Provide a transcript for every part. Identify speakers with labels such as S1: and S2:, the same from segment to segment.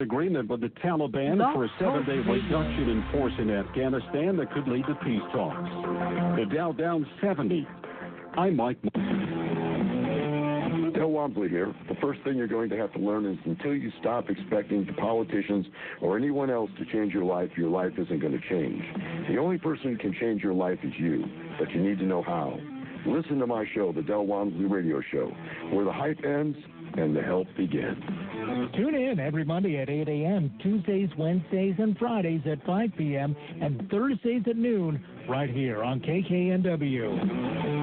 S1: agreement with the Taliban for a 7-day reduction in force in Afghanistan that could lead to peace talks. The Dow down 70. I'm Mike.
S2: Bill Wamsley here. The first thing you're going to have to learn is until you stop expecting the politicians or anyone else to change your life isn't going to change. The only person who can change your life is you, but you need to know how. Listen to my show, the Del Wamsley Radio Show, where the hype ends and the help begins.
S3: Tune in every Monday at 8 a.m., Tuesdays, Wednesdays, and Fridays at 5 p.m., and Thursdays at noon, right here on KKNW.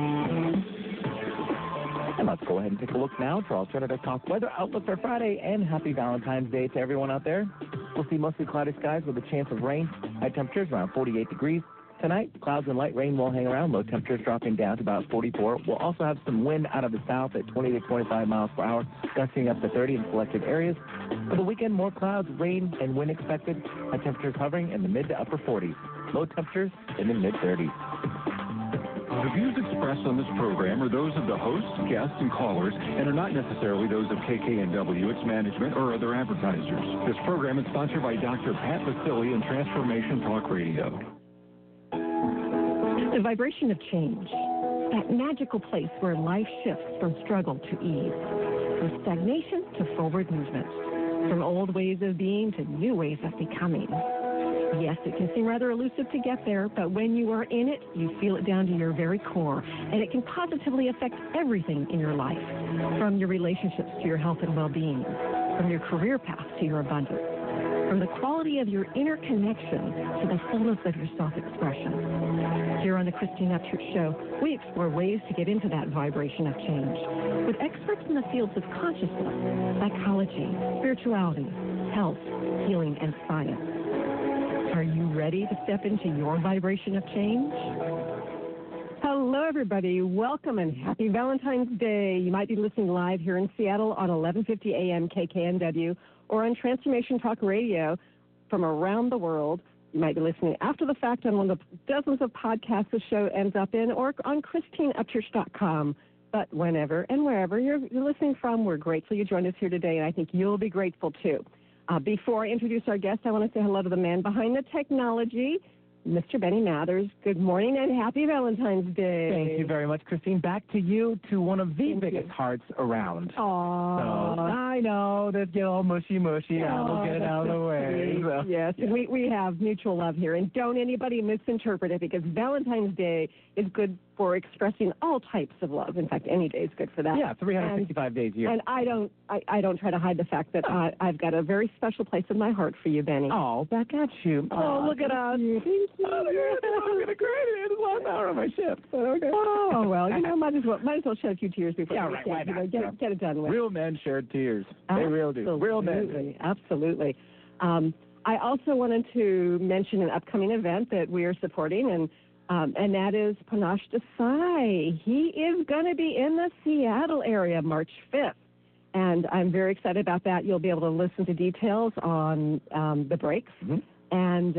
S4: And let's go ahead and take a look now to our alternative talk weather outlook for Friday, and happy Valentine's Day to everyone out there. We'll see mostly cloudy skies with a chance of rain. High temperatures around 48 degrees. Tonight, clouds and light rain will hang around, low temperatures dropping down to about 44. We'll also have some wind out of the south at 20 to 25 miles per hour, gusting up to 30 in selected areas. For the weekend, more clouds, rain, and wind expected. High temperatures hovering in the mid to upper 40s. Low temperatures in the mid-30s.
S1: The views expressed on this program are those of the hosts, guests, and callers, and are not necessarily those of KKNW, its management, or other advertisers. This program is sponsored by Dr. Pat Vasili and Transformation Talk Radio.
S5: The vibration of change, that magical place where life shifts from struggle to ease, from stagnation to forward movement, from old ways of being to new ways of becoming. Yes, it can seem rather elusive to get there, but when you are in it, you feel it down to your very core, and it can positively affect everything in your life, from your relationships to your health and well-being, from your career path to your abundance, from the quality of your inner connection to the fullness of your self-expression. Here on the Christine Upchurch Show, we explore ways to get into that vibration of change with experts in the fields of consciousness, psychology, spirituality, health, healing, and science. Are you ready to step into your vibration of change? Hello, everybody. Welcome and happy Valentine's Day. You might be listening live here in Seattle on 1150 AM KKNW or on Transformation Talk Radio from around the world. You might be listening after the fact on one of the dozens of podcasts the show ends up in, or on ChristineUpchurch.com. But whenever and wherever you're listening from, we're grateful you joined us here today, and I think you'll be grateful too. Before I introduce our guest, I want to say hello to the man behind the technology, Mr. Benny Mathers. Good morning and happy Valentine's Day.
S4: Thank you very much, Christine. Back to you, to one of the biggest hearts around.
S5: Aww.
S4: So, I know that get all mushy. I'll get it out of the way. So,
S5: yes, yeah. We have mutual love here. And don't anybody misinterpret it, because Valentine's Day is good for expressing all types of love. In fact, any day is good for that.
S4: Yeah, 365 days a year.
S5: And I don't try to hide the fact that I've got a very special place in my heart for you, Benny.
S4: Oh, back at you.
S5: Oh, look at us.
S4: Thank you. Oh, look at us. I'm going to cry. It's the last hour of my shift. Okay.
S5: Oh, well, might as well shed a few tears before get it done with.
S4: Real men shed tears. They really do. Real men.
S5: Absolutely. I also wanted to mention an upcoming event that we are supporting, and that is Panache Desai. He is going to be in the Seattle area March 5th, and I'm very excited about that. You'll be able to listen to details on the breaks, and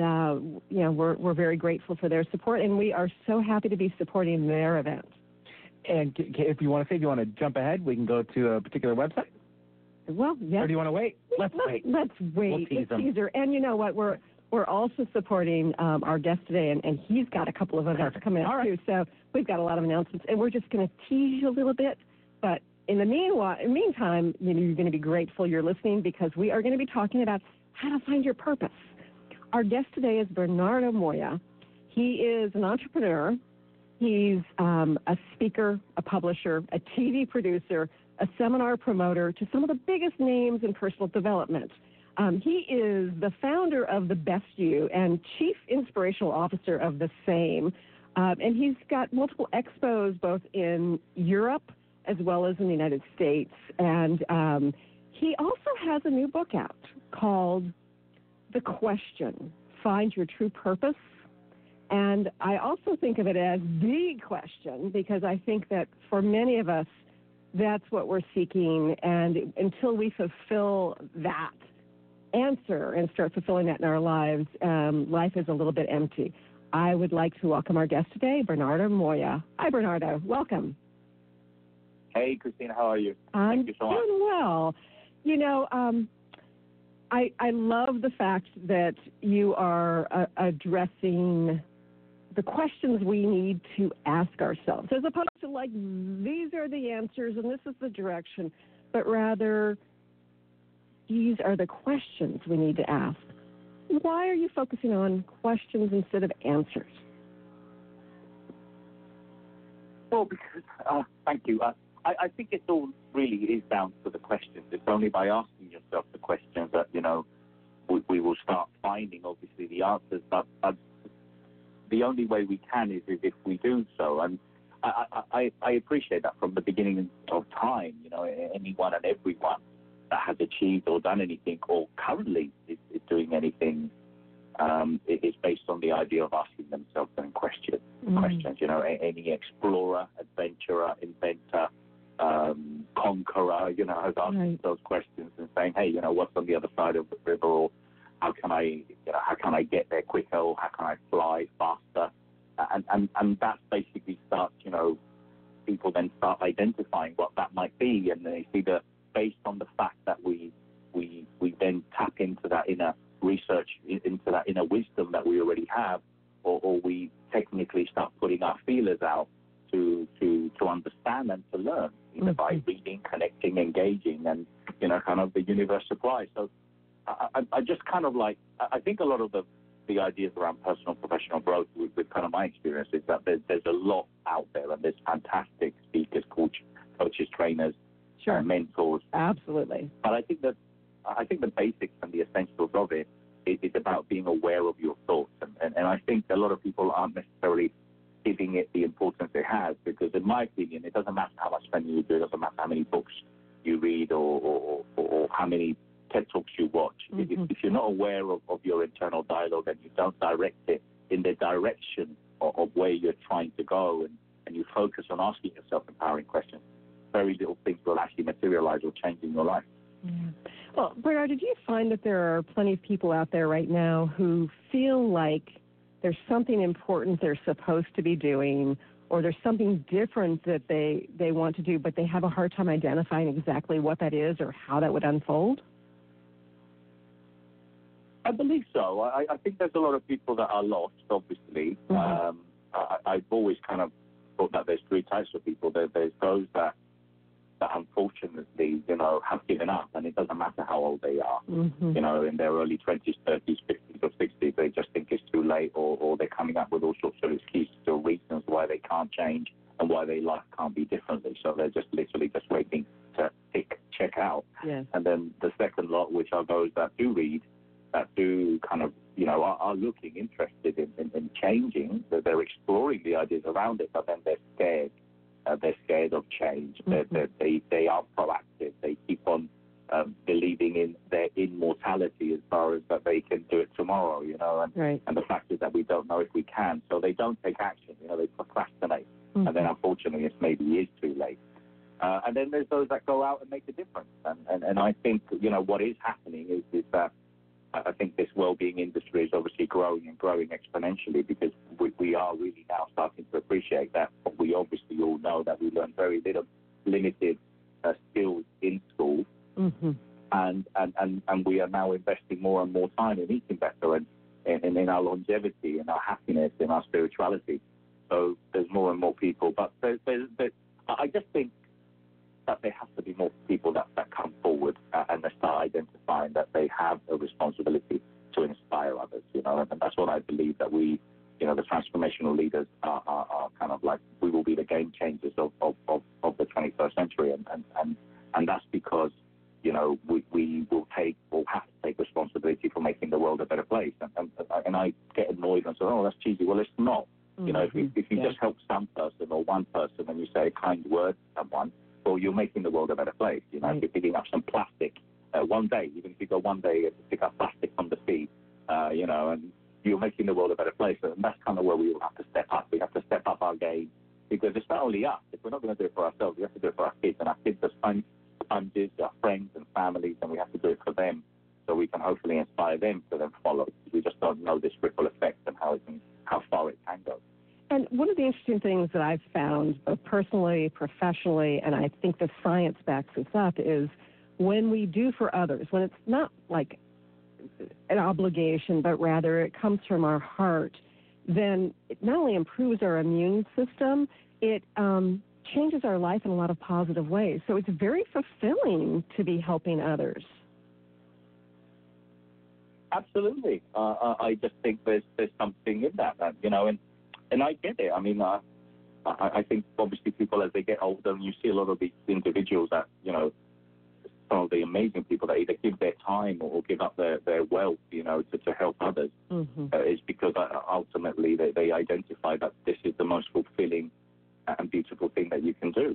S5: we're very grateful for their support, and we are so happy to be supporting their event.
S4: And if you want to jump ahead, we can go to a particular website.
S5: Well, yes.
S4: Or do you want to wait? Let's wait.
S5: Let's wait.
S4: We'll
S5: teaser. And you know what? We're also supporting our guest today, and he's got a couple of events coming up too. So we've got a lot of announcements, and we're just going to tease you a little bit. But in the meantime, you're going to be grateful you're listening, because we are going to be talking about how to find your purpose. Our guest today is Bernardo Moya. He is an entrepreneur. He's a speaker, a publisher, a TV producer, a seminar promoter to some of the biggest names in personal development. He is the founder of The Best You and chief inspirational officer of the same. And he's got multiple expos both in Europe as well as in the United States. And he also has a new book out called The Question, Find Your True Purpose. And I also think of it as the question, because I think that for many of us, that's what we're seeking. And until we fulfill that answer and start fulfilling that in our lives, life is a little bit empty. I would like to welcome our guest today, Bernardo Moya. Hi, Bernardo. Welcome.
S6: Hey, Christina. How are you?
S5: I'm
S6: Thank you so much.
S5: doing well. You know, I love the fact that you are addressing the questions we need to ask ourselves, as opposed to like, these are the answers and this is the direction, but rather, these are the questions we need to ask. Why are you focusing on questions instead of answers?
S6: Well, because, thank you. I think it all really is down to the questions. It's only by asking yourself the questions that, we will start finding, obviously, the answers. But the only way we can is if we do so. And I appreciate that from the beginning of time, anyone and everyone that has achieved or done anything or currently is doing anything is based on the idea of asking themselves questions. Any explorer, adventurer, inventor, conqueror, has asked those questions and saying, hey, what's on the other side of the river, or how can I get there quicker, or how can I fly faster? And that basically starts, people then start identifying what that might be, and they see that based on the fact that we then tap into that inner research, into that inner wisdom that we already have, or we technically start putting our feelers out to understand and to learn, either by reading, connecting, engaging, and kind of the universe supplies. So I just kind of like, I think a lot of the ideas around personal professional growth with kind of my experience is that there's a lot out there, and there's fantastic speakers, coaches, trainers, mentors.
S5: Absolutely.
S6: But I think the basics and the essentials of it is about being aware of your thoughts. And I think a lot of people aren't necessarily giving it the importance it has, because in my opinion, it doesn't matter how much spending you do, it doesn't matter how many books you read or how many TED Talks you watch. If you're not aware of your internal dialogue and you don't direct it in the direction of where you're trying to go, and you focus on asking yourself empowering questions, very little things will actually materialize or change in your life.
S5: Yeah. Well, Bernard, did you find that there are plenty of people out there right now who feel like there's something important they're supposed to be doing, or there's something different that they want to do, but they have a hard time identifying exactly what that is or how that would unfold?
S6: I believe so. I think there's a lot of people that are lost, obviously. I've always kind of thought that there's three types of people. There's those that unfortunately, have given up, and it doesn't matter how old they are, in their early 20s, 30s, 50s, or 60s, they just think it's too late, or they're coming up with all sorts of excuses or reasons why they can't change and why their life can't be differently. So they're just literally just waiting to check out. Yes. And then the second lot, which are those that do read, that do kind of, are looking, interested in changing, that they're exploring the ideas around it, but then they're scared. They're scared of change. They are proactive. They keep on believing in their immortality as far as that they can do it tomorrow, and the fact is that we don't know if we can. So they don't take action, they procrastinate. And then unfortunately it maybe is too late. And then there's those that go out and make a difference. And I think, what is happening is that I think this well-being industry is obviously growing and growing exponentially, because we are really now starting to appreciate that. We obviously all know that we learn very limited skills in school, and we are now investing more and more time in eating better and in our longevity, in our happiness, in our spirituality. So there's more and more people. But I just think that there has to be more people that come forward and they start identifying that they have a responsibility to inspire others, and that's what I believe, that we, the transformational leaders are kind of like, we will be the game changers of the 21st century, and that's because, we will take or have to take responsibility for making the world a better place, and I get annoyed and say, oh, that's cheesy. Well, it's not. If you just help some person or one person and you say a kind word to someone, well, you're making the world a better place. If you're picking up some plastic one day, even if you go one day to pick up plastic from the sea, and you're making the world a better place. And that's kind of where we will have to step up. We have to step up our game, because it's not only us. If we're not going to do it for ourselves, we have to do it for our kids. And our kids are sponges, our friends and families, and we have to do it for them, so we can hopefully inspire them to then follow. We just don't know this ripple effect and how far it can go.
S5: And one of the interesting things that I've found, both personally, professionally, and I think the science backs this up, is when we do for others, when it's not like an obligation, but rather it comes from our heart, then it not only improves our immune system, it changes our life in a lot of positive ways. So it's very fulfilling to be helping others.
S6: Absolutely. I just think there's something in that you know, and I get it. I mean, I think obviously people as they get older, and you see a lot of these individuals that, you know, some of the amazing people that either give their time or give up their wealth, you know, to help others, is because ultimately they identify that this is the most fulfilling and beautiful thing that you can do.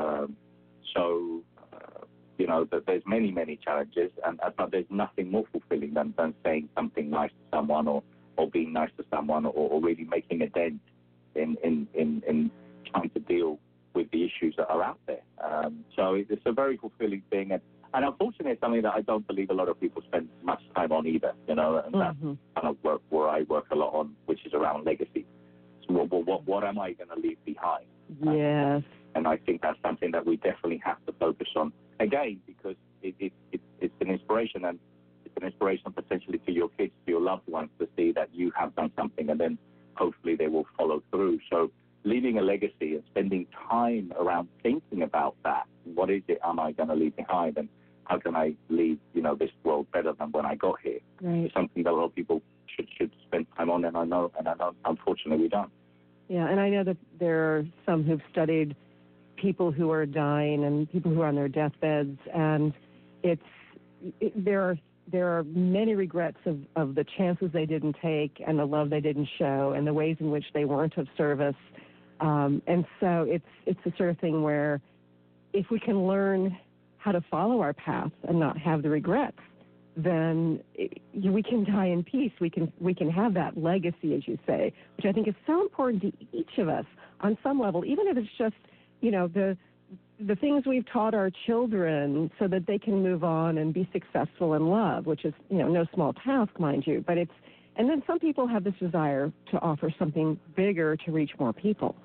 S6: You know, that there's many challenges, but there's nothing more fulfilling than saying something nice to someone or being nice to someone or really making a dent in trying to deal with the issues that are out there. So it's a very fulfilling thing, and unfortunately it's something that I don't believe a lot of people spend much time on either, you know, and that's kind of where I work a lot on, which is around legacy. So what am I going to leave behind?
S5: Yes.
S6: And I think that's something that we definitely have to focus on, again, because it's an inspiration, and it's an inspiration potentially to your kids, to your loved ones, to see that you have done something, and then hopefully they will follow through. So leaving a legacy and spending time around thinking about that, what is it am I going to leave behind, and how can I leave, you know, this world better than when I got here?
S5: Right.
S6: Something that a lot of people should spend time on, and I know, unfortunately, we don't.
S5: Yeah, and I know that there are some who've studied people who are dying and people who are on their deathbeds, and there are many regrets of the chances they didn't take and the love they didn't show and the ways in which they weren't of service. And so it's the sort of thing where if we can learn how to follow our path and not have the regrets, then we can die in peace. We can have that legacy, as you say, which I think is so important to each of us on some level, even if it's just, you know, the things we've taught our children so that they can move on and be successful in love, which is, you know, no small task, mind you. But and then some people have this desire to offer something bigger to reach more people.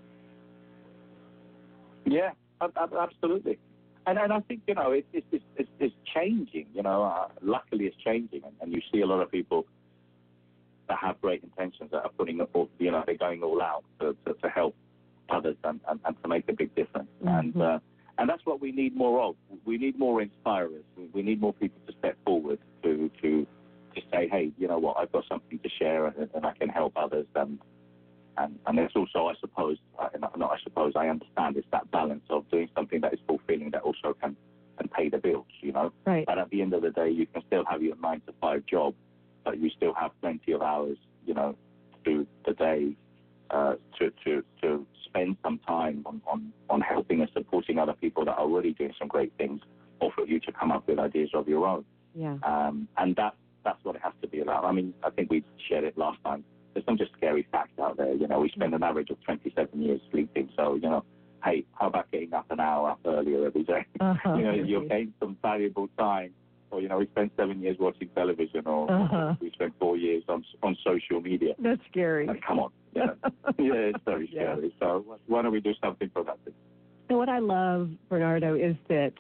S6: Yeah, absolutely. And I think, you know, it's changing, you know, luckily it's changing. And you see a lot of people that have great intentions that are putting, you know, they're going all out to help others and to make a big difference. And that's what we need more of. We need more inspirers. We need more people to step forward to say, hey, you know what, I've got something to share and I can help others. And it's also, I understand it's that balance of doing something that is fulfilling that also can pay the bills, you know.
S5: Right.
S6: But at the end of the day, you can still have your 9-to-5 job, but you still have plenty of hours, you know, through the day to spend some time on helping and supporting other people that are already doing some great things, or for you to come up with ideas of your own.
S5: Yeah.
S6: And that's what it has to be about. I mean, I think we shared it last time. There's some just scary facts out there. You know, we spend an average of 27 years sleeping. So, you know, hey, how about getting up an hour earlier every day? You know, you'll gain some valuable time. Or, you know, we spend 7 years watching television, or we spend 4 years on social media.
S5: That's scary.
S6: Come on. You know? Yeah, it's very scary. So why don't we do something productive?
S5: And what I love, Bernardo, is that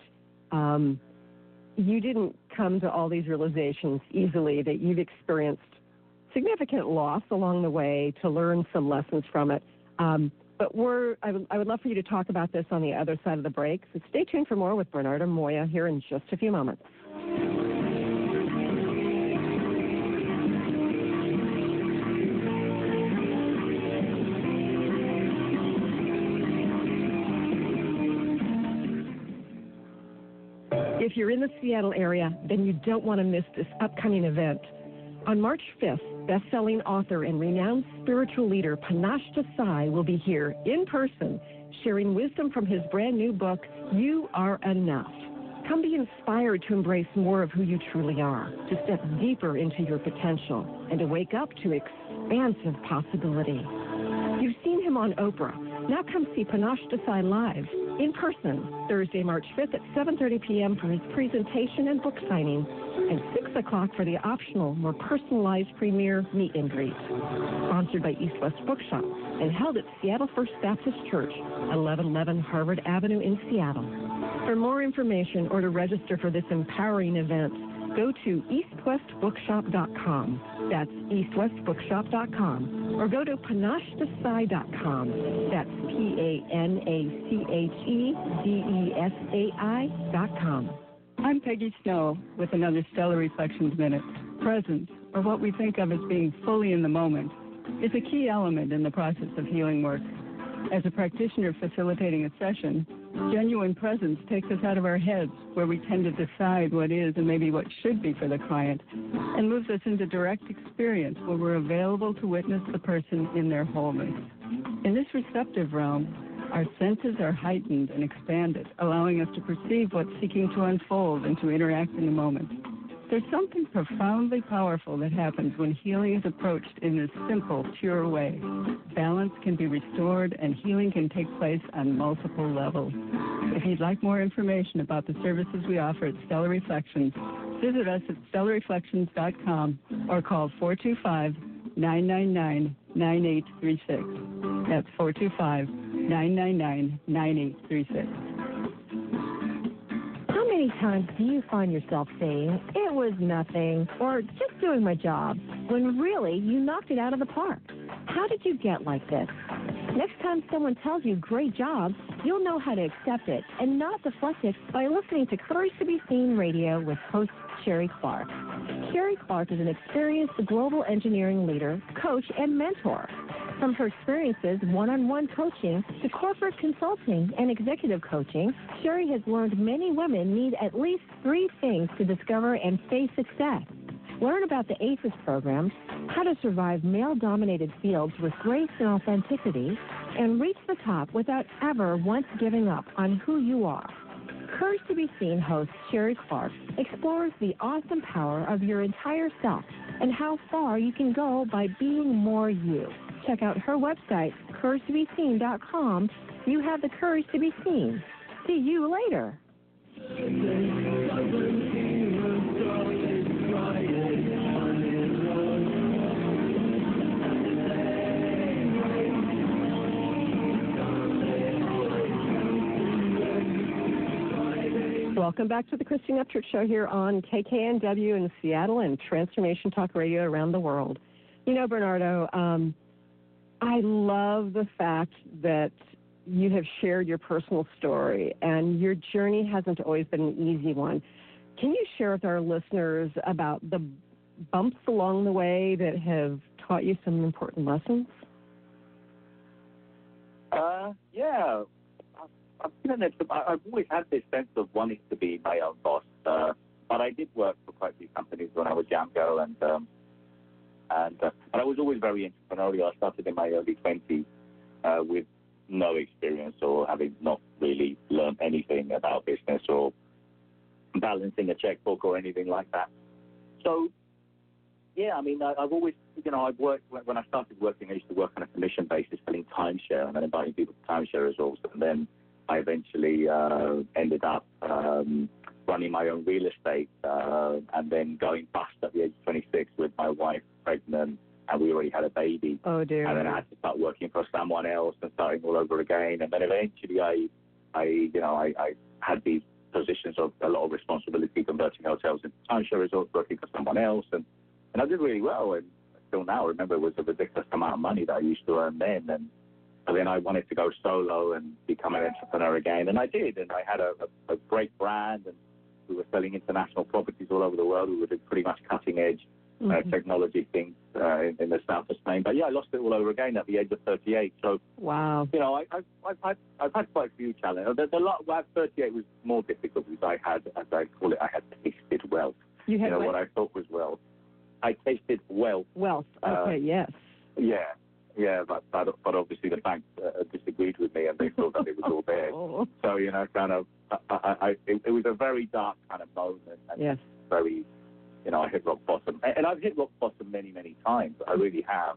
S5: you didn't come to all these realizations easily, that you've experienced significant loss along the way to learn some lessons from it. But I would love for you to talk about this on the other side of the break. So stay tuned for more with Bernardo Moya here in just a few moments. If you're in the Seattle area, then you don't want to miss this upcoming event. On March 5th, best-selling author and renowned spiritual leader Panache Desai will be here in person, sharing wisdom from his brand new book, You Are Enough. Come be inspired to embrace more of who you truly are, to step deeper into your potential, and to wake up to expansive possibility. You've seen him on Oprah. Now come see Panache Desai live, in person, Thursday, March 5th at 7:30 p.m. for his presentation and book signing, and 6 o'clock for the optional, more personalized premiere meet and greet. Sponsored by East West Bookshop and held at Seattle First Baptist Church, 1111 Harvard Avenue in Seattle. For more information or to register for this empowering event, Go to eastwestbookshop.com. That's eastwestbookshop.com. Or go to panachdesai.com. That's PANACHEDESAI.com.
S7: I'm Peggy Snow with another Stellar Reflections Minute. Presence, or what we think of as being fully in the moment, is a key element in the process of healing work. As a practitioner facilitating a session, genuine presence takes us out of our heads, where we tend to decide what is and maybe what should be for the client, and moves us into direct experience, where we're available to witness the person in their wholeness. In this receptive realm, our senses are heightened and expanded, allowing us to perceive what's seeking to unfold and to interact in the moment. There's something profoundly powerful that happens when healing is approached in this simple, pure way. Balance can be restored and healing can take place on multiple levels. If you'd like more information about the services we offer at Stellar Reflections, visit us at stellarreflections.com or call 425-999-9836. That's 425-999-9836.
S5: How many times do you find yourself saying, it was nothing, or just doing my job, when really you knocked it out of the park? How did you get like this? Next time someone tells you great job, you'll know how to accept it and not deflect it by listening to Courage to Be Seen Radio with host Sherry Clark. Sherry Clark is an experienced global engineering leader, coach, and mentor. From her experiences, one-on-one coaching to corporate consulting and executive coaching, Sherry has learned many women need at least 3 things to discover and face success. Learn about the ACES program, how to survive male-dominated fields with grace and authenticity, and reach the top without ever once giving up on who you are. Courage to Be Seen host Sherry Clark explores the awesome power of your entire self and how far you can go by being more you. Check out her website, CourageToBeSeen.com. You have the courage to be seen. See you later. Welcome back to the Christine Upchurch Show here on KKNW in Seattle and Transformation Talk Radio around the world. You know, Bernardo, I love the fact that you have shared your personal story, and your journey hasn't always been an easy one. Can you share with our listeners about the bumps along the way that have taught you some important lessons?
S6: Yeah. I've always had this sense of wanting to be my own boss, but I did work for quite a few companies when I was younger, but I was always very entrepreneurial. I started in my early 20s with no experience or having not really learned anything about business or balancing a checkbook or anything like that. So, yeah, I mean, I've always, I've worked, when I started working, I used to work on a commission basis selling timeshare and then inviting people to timeshare resorts. And then I eventually ended up running my own real estate and then going bust at the age of 26 with my wife pregnant, and we already had a baby.
S5: Oh, dear.
S6: And then I had to start working for someone else and starting all over again. And then eventually I had these positions of a lot of responsibility, converting hotels into timeshare resorts, working for someone else. And I did really well. And still now, I remember it was a ridiculous amount of money that I used to earn then. And then I wanted to go solo and become an entrepreneur again. And I did. And I had a great brand, and we were selling international properties all over the world. We were doing pretty much cutting-edge technology things in the south of Spain. But, yeah, I lost it all over again at the age of 38. So,
S5: wow.
S6: I've had quite a few challenges. At 38 was more difficult because I had, as I call it, I had tasted wealth.
S5: You had
S6: what I thought was wealth. I tasted wealth.
S5: Wealth. Okay, yes.
S6: Yeah, but obviously the bank disagreed with me, and they thought that it was all there. So, kind of, it was a very dark kind of moment. And
S5: yes.
S6: Very, I hit rock bottom. And I've hit rock bottom many, many times. I really have.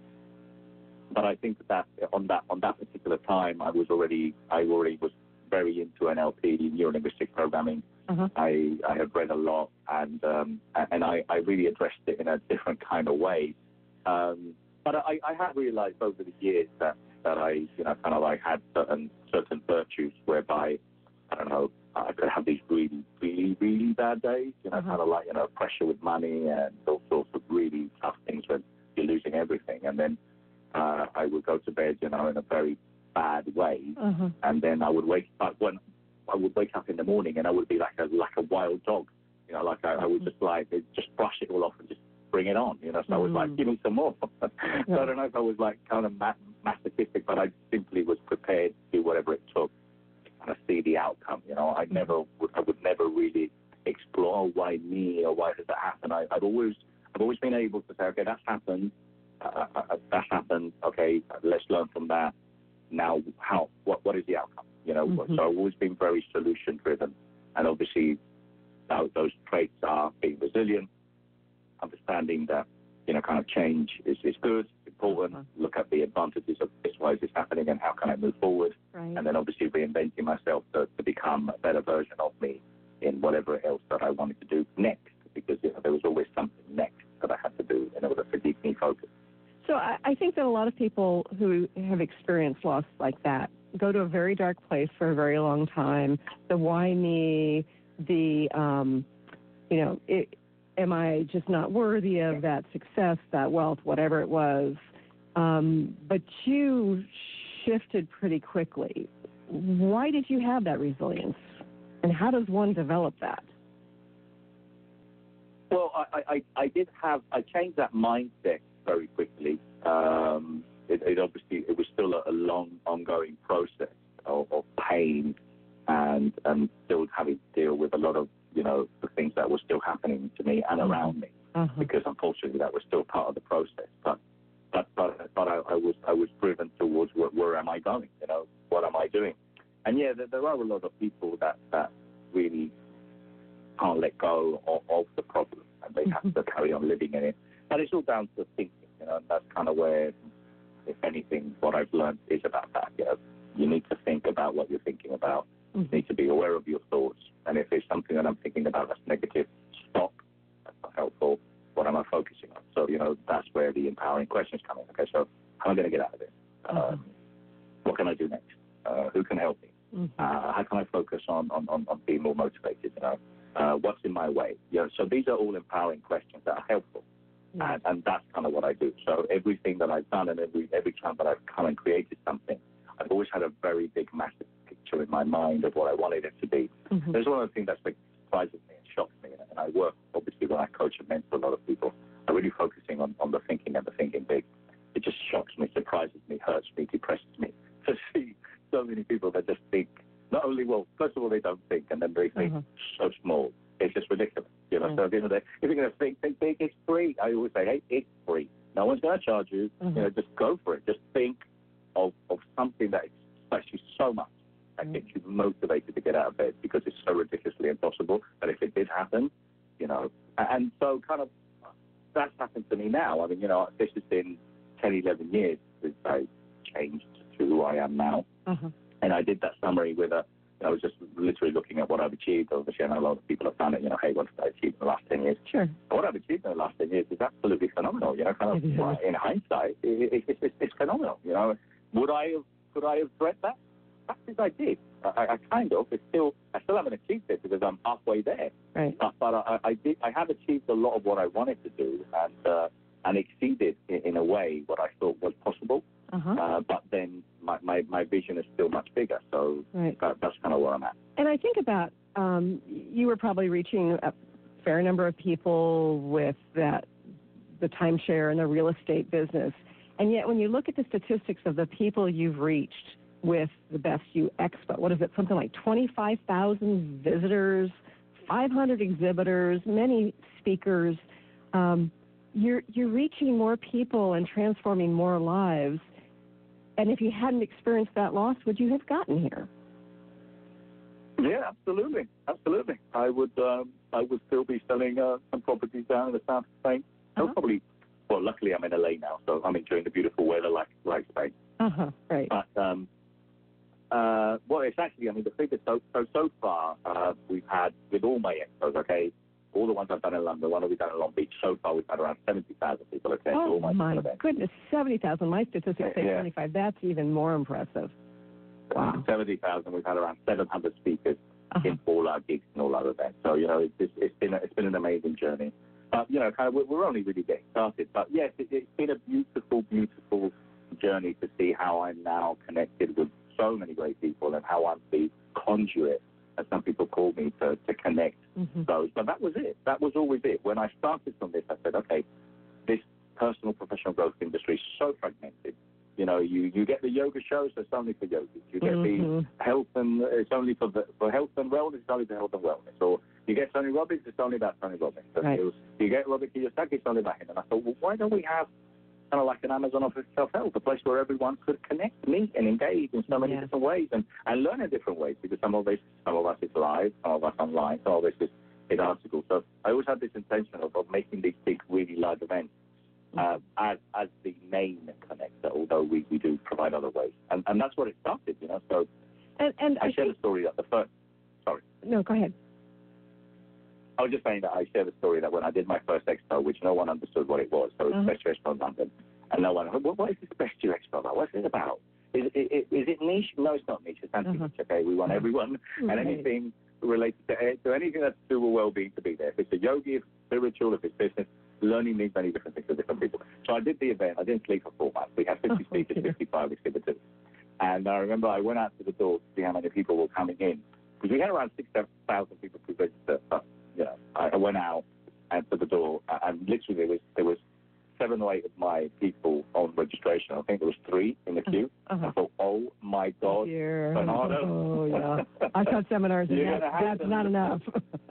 S6: But I think that on that particular time, I already was very into NLP, neuro-linguistic programming. I had read a lot, and I really addressed it in a different kind of way. But I have realized over the years that I, I had certain virtues whereby, I don't know, I could have these really, really, really bad days, kind of like, pressure with money and all sorts of really tough things when you're losing everything. And then I would go to bed, in a very bad way. And then I would wake up in the morning and I would be like a wild dog, I would just brush it all off and just bring it on, so I was like, give me some more. So I don't know if I was like kind of masochistic, but I simply was prepared to do whatever it took to kind of see the outcome. I would never really explore why me or why does that happen. I've always been able to say, okay, that's happened. Okay, let's learn from that. Now, what is the outcome? So I've always been very solution driven, and obviously those traits are being resilient, understanding that kind of change is good, important. Look at the advantages of this. Why is this happening, and how can I move forward? Right. And then obviously reinventing myself to become a better version of me in whatever else that I wanted to do next, because there was always something next that I had to do in order to keep me focused.
S5: So I think that a lot of people who have experienced loss like that go to a very dark place for a very long time. The why me, am I just not worthy of that success, that wealth, whatever it was? But you shifted pretty quickly. Why did you have that resilience? And how does one develop that?
S6: Well, I changed that mindset very quickly. It was still a long, ongoing process of pain and still having to deal with a lot of, the things that were still happening to me and around me, because unfortunately that was still part of the process. But I was driven towards where am I going? What am I doing? And yeah, there are a lot of people that really can't let go of the problem, and they have to carry on living in it. But it's all down to thinking, and that's kind of where, if anything, what I've learned is about that. You need to think about what you're thinking about. You need to be aware of your thoughts. And if there's something that I'm thinking about that's negative, stop. That's not helpful. What am I focusing on? So, that's where the empowering questions come in. Okay, so how am I going to get out of this? What can I do next? Who can help me? How can I focus on being more motivated? What's in my way? So these are all empowering questions that are helpful. And that's kind of what I do. So everything that I've done and every time that I've come and created something, I've always had a very big, massive picture in my mind of what I wanted it to be. There's one of the things that surprises me and shocks me, and I work, obviously, when I coach and mentor a lot of people, I'm really focusing on the thinking and the thinking big. It just shocks me, surprises me, hurts me, depresses me to see so many people that just think, not only, well, first of all, they don't think, and then they think so small. It's just ridiculous. So if you're going to think big, it's free. I always say, hey, it's free. No one's going to charge you. Just go for it. Just think of something that excites you so much that gets you motivated to get out of bed, because it's so ridiculously impossible. But if it did happen, and so kind of that's happened to me now. I mean, this has been 10, 11 years since I changed to who I am now. And I did that summary with I was just literally looking at what I've achieved. Obviously, I know a lot of people have done it. Hey, what did I achieve in the last 10 years? Sure. What I've achieved in the last 10 years is absolutely phenomenal. Kind of in hindsight, it's phenomenal. Could I have dreamt that? Perhaps I did. I kind of. I still haven't achieved it because I'm halfway there. Right. But I have achieved a lot of what I wanted to do and exceeded in a way what I thought was possible. But then my vision is still much bigger, so that's kind of where I'm at.
S5: And I think about you were probably reaching a fair number of people with the timeshare and the real estate business, and yet when you look at the statistics of the people you've reached with the Best You Expo, what is it, something like 25,000 visitors, 500 exhibitors, many speakers, you're reaching more people and transforming more lives. And if you hadn't experienced that loss, would you have gotten here?
S6: Yeah, absolutely. I would still be selling some properties down in the south of Spain. Probably. Well, luckily I'm in LA now, so I'm enjoying the beautiful weather like Spain.
S5: Right.
S6: But well, it's actually, the figure so far we've had with all my expos. Okay. All the ones I've done in London, the one that we've done in Long Beach, so far we've had around 70,000 people attend all my events.
S5: Goodness, 70,000. My statistics say 25. That's even more impressive. Wow.
S6: 70,000. We've had around 700 speakers. in all our gigs and all our events. So, you know, it's been an amazing journey. You know, kind of we're only really getting started. But yes, it's been a beautiful, beautiful journey to see how I'm now connected with so many great people and how I'm the conduit, as some people call me, to connect those. But that was it. That was always it. When I started from this, I said, okay, this personal professional growth industry is so fragmented. You know, you get the yoga shows, it's only for yogis. You get the health and it's only for health and wellness, it's only for health and wellness. Or you get Tony Robbins, it's only about Tony Robbins. Right. You get Robert Kiyosaki, it's only about him. And I thought, well, why don't we have kind of like an Amazon of self-help, a place where everyone could connect, meet, and engage in so many different ways and learn in different ways, because some of us is live, some of us online, some of us is in articles. So I always had this intention of making these big, really live events as the main connector, although we do provide other ways. And that's what it started, you know. So
S5: and
S6: I shared a story that the first... Sorry.
S5: No, go ahead.
S6: I was just saying that I shared a story that when I did my first expo, which no one understood what it was, so it was Best Year Expo in London, and no one, what is this Best Year Expo about? What's it about? Is it niche? No, it's not niche. It's anti-niche, okay? We want everyone and anything related to anything that's to do with well-being to be there. If it's a yogi, if it's spiritual, if it's business, learning means many different things to different people. So I did the event. I didn't sleep for 4 months. We had 50 speakers, 55 exhibitors. And I remember I went out to the door to see how many people were coming in, because we had around 6,000 people pre-register. But, you know, I went out and to the door, and literally there was 7 or 8 of my people on registration. I think there was 3 in the queue. I thought, oh my God, Bernardo.
S5: Oh yeah, I've had seminars, and that's not enough.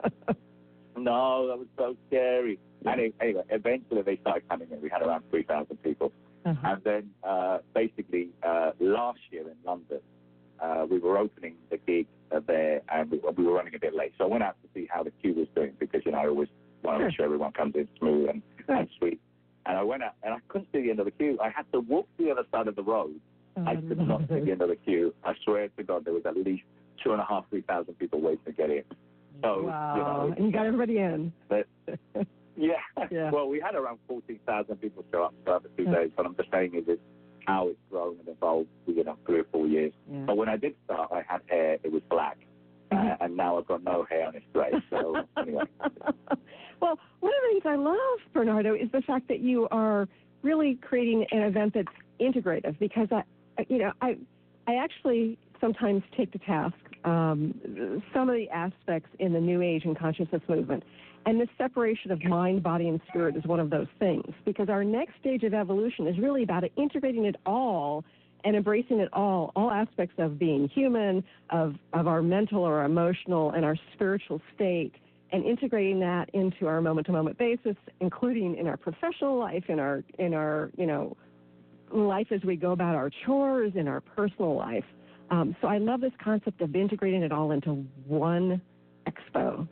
S6: No, that was so scary. And anyway, eventually they started coming in. We had around 3,000 people. And then basically last year in London, we were opening the gig there, and we were running a bit late. So I went out to see how the queue was doing, because, you know, I always want to make sure everyone comes in smooth and sweet. And I went out, and I couldn't see the end of the queue. I had to walk to the other side of the road. I could not see the end of the queue. I swear to God, there was at least 2,500, 3,000 people waiting to get in. So,
S5: wow.
S6: You know,
S5: and you got everybody in.
S6: But, yeah. Well, we had around 14,000 people show up for 2 days, but I'm just saying is how it's grown and evolved, you know, 3 or 4 years. Yeah. But when I did start, I had hair, it was black, and now I've got no hair and it's grey. So anyway.
S5: Well, one of the things I love, Bernardo, is the fact that you are really creating an event that's integrative, because I actually sometimes take to task some of the aspects in the New Age and consciousness movement. And this separation of mind, body, and spirit is one of those things, because our next stage of evolution is really about integrating it all and embracing it all aspects of being human, of our mental or emotional and our spiritual state, and integrating that into our moment-to-moment basis, including in our professional life, in our you know, life as we go about our chores, in our personal life. So I love this concept of integrating it all into one expo.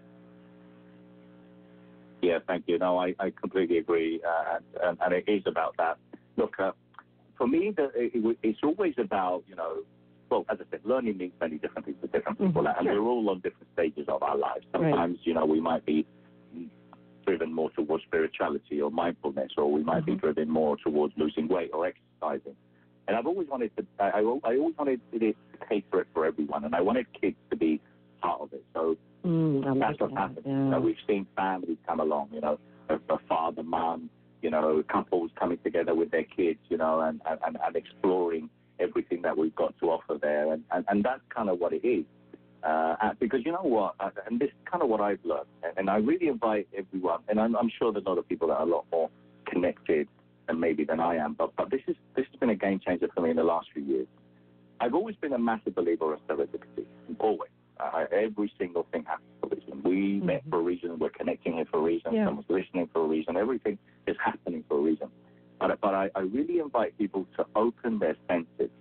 S6: Yeah, thank you. No, I completely agree, and it is about that. Look, for me, it's always about, you know, well, as I said, learning means many different things to different people, and we're all on different stages of our lives. Sometimes, you know, we might be driven more towards spirituality or mindfulness, or we might be driven more towards losing weight or exercising. And I've always wanted to, I always wanted it to cater it for everyone, and I wanted kids to be part of it. So that's what happened. Yeah. You know, we've seen families come along, you know, a father, mom, you know, couples coming together with their kids, you know, and exploring everything that we've got to offer there. And that's kind of what it is. Because you know what, and this is kind of what I've learned, and I really invite everyone, and I'm sure there's a lot of people that are a lot more connected than I am, but this has been a game changer for me in the last few years. I've always been a massive believer of serendipity, always. Every single thing happens for a reason. We met for a reason. We're connecting here for a reason. Yeah. Someone's listening for a reason. Everything is happening for a reason. But I really invite people to open their senses,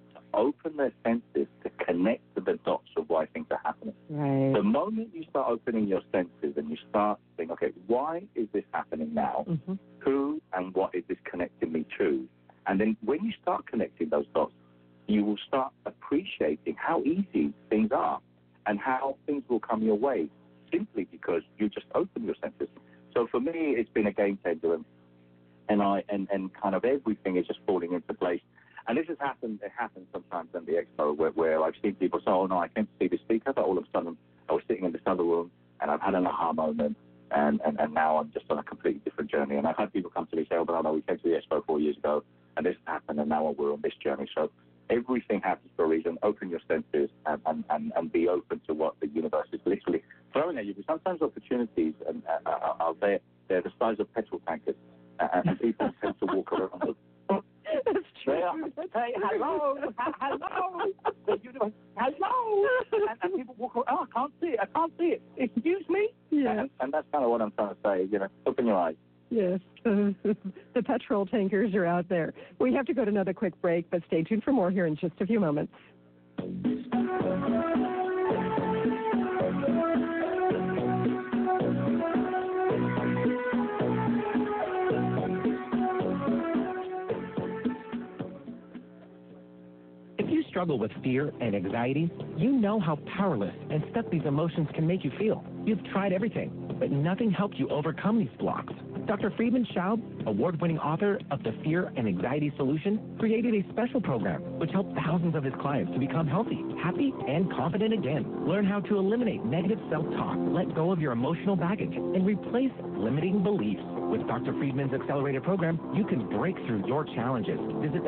S6: to connect to the dots of why things are happening.
S5: Right.
S6: The moment you start opening your senses and you start saying, okay, why is this happening now? Who and what is this connecting me to? And then when you start connecting those dots, you will start appreciating how easy things are and how things will come your way simply because you just open your senses. So for me, it's been a game changer, and kind of everything is just falling into place. And this has happened. It happens sometimes in the expo where I've seen people say, "Oh no, I came to see the speaker," but all of a sudden I was sitting in this other room, and I've had an aha moment, and now I'm just on a completely different journey. And I've had people come to me and say, oh, Bernardo, we came to the Expo 4 years ago, and this happened, and now we're on this journey. So everything happens for a reason. Open your senses and be open to what the universe is literally throwing at you. But sometimes opportunities are there. They're the size of petrol tankers, and people tend to walk around them.
S5: That's true.
S6: Hey, hello, the universe, hello, and people walk around. Oh, I can't see it. Excuse me.
S5: Yes.
S6: And that's kind of what I'm trying to say. Open your eyes.
S5: Yes, the petrol tankers are out there. We have to go to another quick break, but stay tuned for more here in just a few moments.
S4: If you struggle with fear and anxiety, you know how powerless and stuck these emotions can make you feel. You've tried everything, but nothing helped you overcome these blocks. Dr. Friedman Schaub, award-winning author of The Fear and Anxiety Solution, created a special program which helped thousands of his clients to become healthy, happy, and confident again. Learn how to eliminate negative self-talk, let go of your emotional baggage, and replace limiting beliefs. With Dr. Friedman's accelerated program, you can break through your challenges. Visit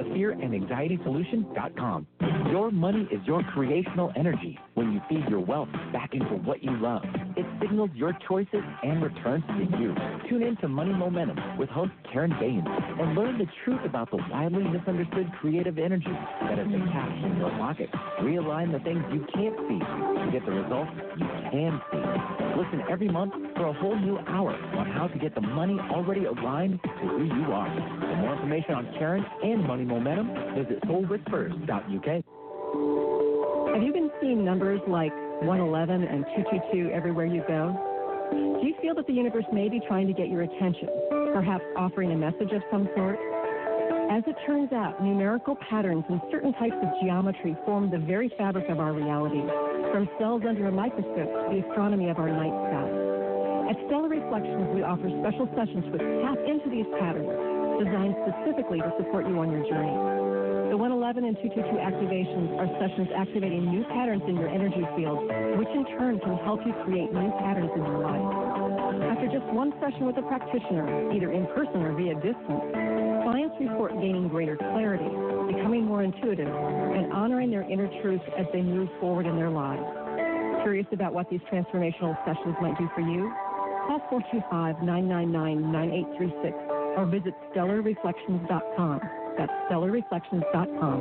S4: thefearandanxietysolution.com. Your money is your creational energy. When you feed your wealth back into what you love, it signals your choices and returns to you. Tune in to Money Momentum with host Karen Baines and learn the truth about the widely misunderstood creative energy that has been capped in your pocket. Realign the things you can't see to get the results you can see. Listen every month for a whole new hour on how to get the money already aligned to who you are. For more information on Karen and Money Momentum, visit soulwhispers.uk.
S5: Have you been seeing numbers like 111 and 222 everywhere you go? Do you feel that the universe may be trying to get your attention, perhaps offering a message of some sort? As it turns out, numerical patterns and certain types of geometry form the very fabric of our reality, from cells under a microscope to the astronomy of our night sky. At Stellar Reflections, we offer special sessions which tap into these patterns, designed specifically to support you on your journey. The 111 and 222 activations are sessions activating new patterns in your energy field, which in turn can help you create new patterns in your life. After just one session with a practitioner, either in person or via distance, clients report gaining greater clarity, becoming more intuitive, and honoring their inner truth as they move forward in their lives. Curious about what these transformational sessions might do for you? Call 425-999-9836 or visit StellarReflections.com. That's StellarReflections.com.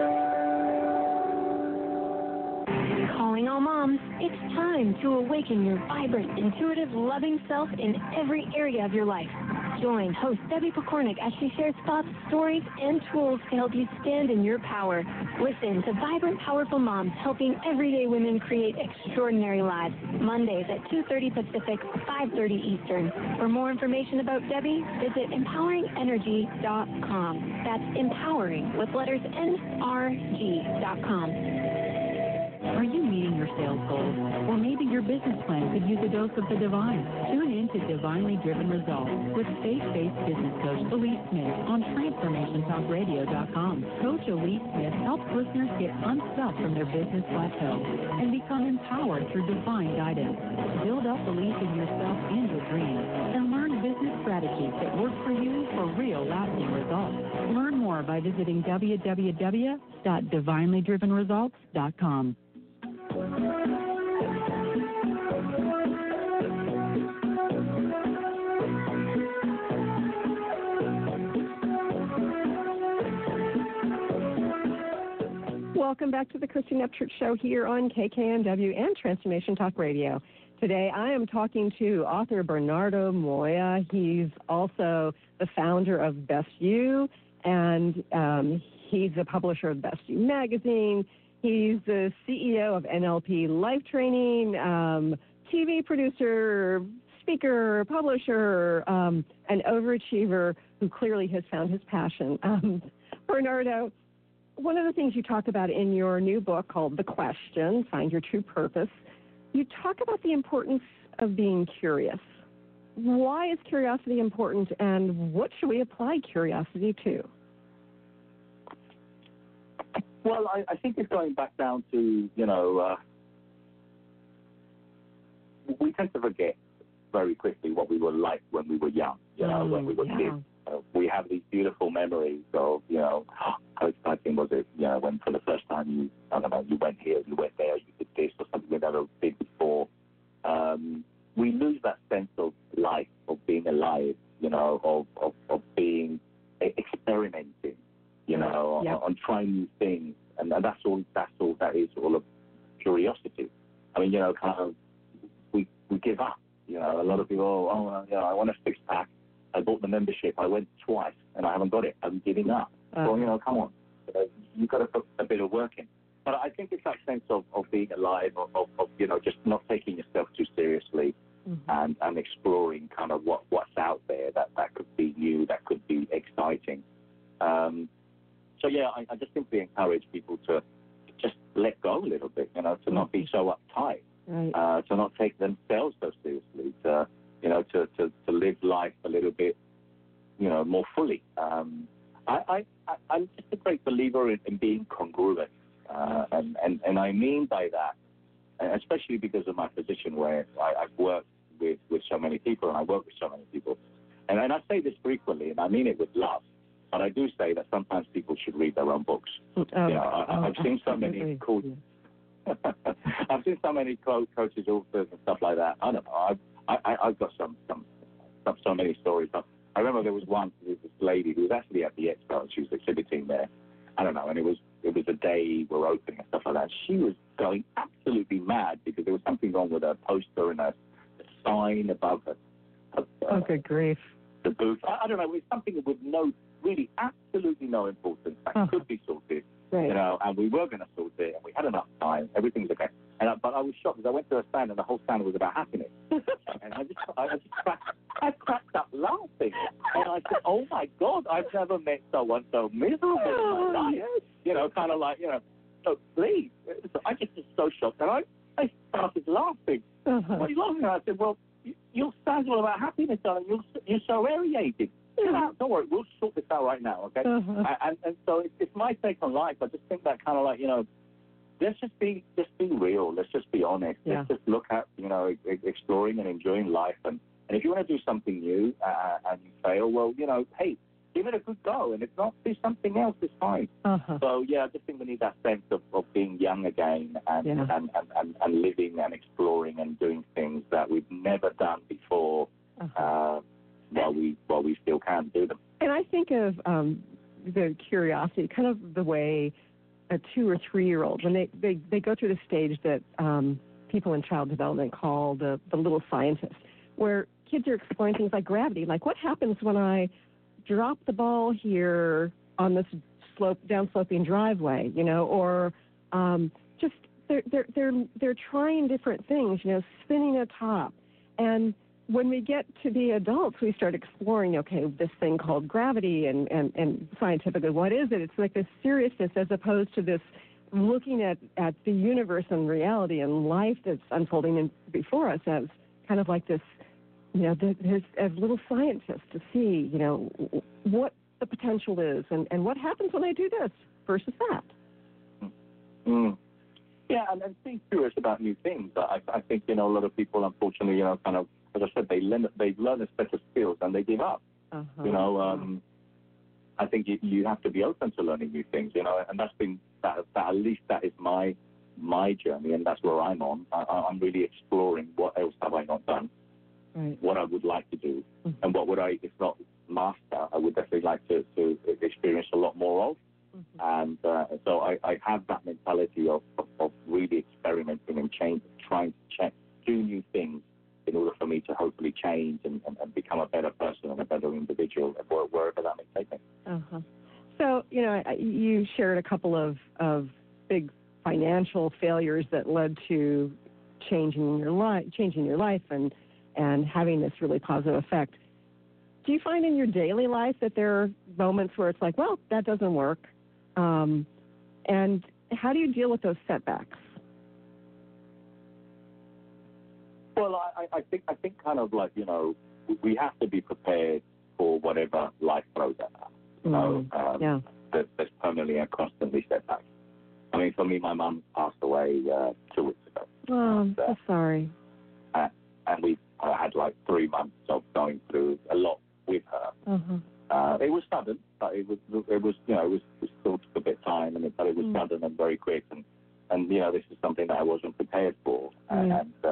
S8: Calling all moms, it's time to awaken your vibrant, intuitive, loving self in every area of your life. Join host Debbie Pokornik as she shares thoughts, stories, and tools to help you stand in your power. Listen to Vibrant, Powerful Moms, helping everyday women create extraordinary lives. Mondays at 2:30 Pacific, 5:30 Eastern. For more information about Debbie, visit empoweringenergy.com. That's empowering with letters NRG.com.
S7: Are you meeting your sales goals? Or maybe your business plan could use a dose of the divine. Tune in to Divinely Driven Results with faith-based business coach Elise Smith on TransformationTalkRadio.com. Coach Elise Smith helps listeners get unstuck from their business plateau and become empowered through divine guidance. Build up belief in yourself and your dreams and learn business strategies that work for you for real lasting results. Learn more by visiting www.divinelydrivenresults.com.
S5: Welcome back to the Christine Upchurch Show here on KKNW and Transformation Talk Radio. Today I am talking to author Bernardo Moya. He's also the founder of Best You, and he's the publisher of Best You magazine. He's the CEO of NLP Life Training, TV producer, speaker, publisher, an overachiever who clearly has found his passion. Bernardo, one of the things you talk about in your new book called The Question, Find Your True Purpose, you talk about the importance of being curious. Why is curiosity important, and what should we apply curiosity to?
S6: Well, I think it's going back down to, we tend to forget very quickly what we were like when we were young, when we were kids. We have these beautiful memories of, how exciting was it, when for the first time you went here, you went there, you did this or something you never did before. We lose that sense of life, of being alive, of being experimenting, on trying new things, and that's all that is, all of curiosity. I mean, kind of, we give up. A lot of people, I want a six-pack. I bought the membership. I went twice, and I haven't got it. I'm giving up. Well, come on. You've got to put a bit of work in. But I think it's that sense of being alive, of just not taking yourself too seriously, and exploring kind of what's out there that could be new, that could be exciting. So, I just simply encourage people to just let go a little bit, to not be so uptight. Right. To not take themselves so seriously, to live life a little bit, more fully. I'm just a great believer in being congruent, and I mean by that, especially because of my position where I've worked with so many people, and I work with so many people, and I say this frequently, and I mean it with love, but I do say that sometimes people should read their own books. I've seen so many cool. I've seen so many coaches, authors, and stuff like that. I don't know. I've got so many stories. I remember there was this lady who was actually at the expo, and she was exhibiting there. I don't know, and it was a day we're opening and stuff like that. She was going absolutely mad because there was something wrong with her poster and a sign above her.
S5: Good grief.
S6: The booth. I don't know. It was something with absolutely no importance that could be sorted. Right. And we were going to sort it, and we had enough time. Everything was okay. But I was shocked because I went to a stand, and the whole stand was about happiness. And I cracked up laughing. And I said, "Oh my God, I've never met someone so miserable in my life." Kind of like, so please. So I just was so shocked, and I started laughing. What are you laughing at? I said, "Well, your stand's all about happiness, darling. You're so aerated. Don't worry, we'll sort this out right now, okay?" And so it's my take on life. I just think that kind of like, let's just be real. Let's just be honest. Yeah. Let's just look at, exploring and enjoying life. And if you want to do something new and you fail, well, hey, give it a good go. And if not, do something else. It's fine. So, I just think we need that sense of being young again and living and exploring and doing things that we've never done before. While we still can do them.
S5: And I think of the curiosity, kind of the way a 2 or 3 year old, when they go through the stage that people in child development call the little scientist, where kids are exploring things like gravity, like what happens when I drop the ball here on this down-sloping driveway, or just they're trying different things, spinning a top. And when we get to be adults, we start exploring, this thing called gravity and scientifically, what is it? It's like this seriousness as opposed to this looking at the universe and reality and life that's unfolding before us as kind of like this, as little scientists to see, what the potential is and what happens when I do this versus that.
S6: Yeah, and being curious about new things. I think, a lot of people, unfortunately, kind of, as I said, they learn a set of skills and they give up. I think you have to be open to learning new things, and that's been that at least that is my journey, and that's where I'm on. I'm really exploring what else have I not done, what I would like to do, and what would I, if not master, I would definitely like to experience a lot more of. And so I have that mentality of really experimenting and trying to do new things in order for me to hopefully change and become a better person and a better individual wherever that may take me.
S5: So, you shared a couple of big financial failures that led to changing your life and having this really positive effect. Do you find in your daily life that there are moments where it's like, well, that doesn't work? And how do you deal with those setbacks?
S6: Well, I think kind of like, we have to be prepared for whatever life throws at us. There's permanently and constantly setbacks. I mean, for me, my mum passed away 2 weeks ago.
S5: Oh, I'm so sorry.
S6: 3 months of going through a lot with her. It was sudden, but it was it still took a bit of time, but it was sudden and very quick, and this is something that I wasn't prepared for, and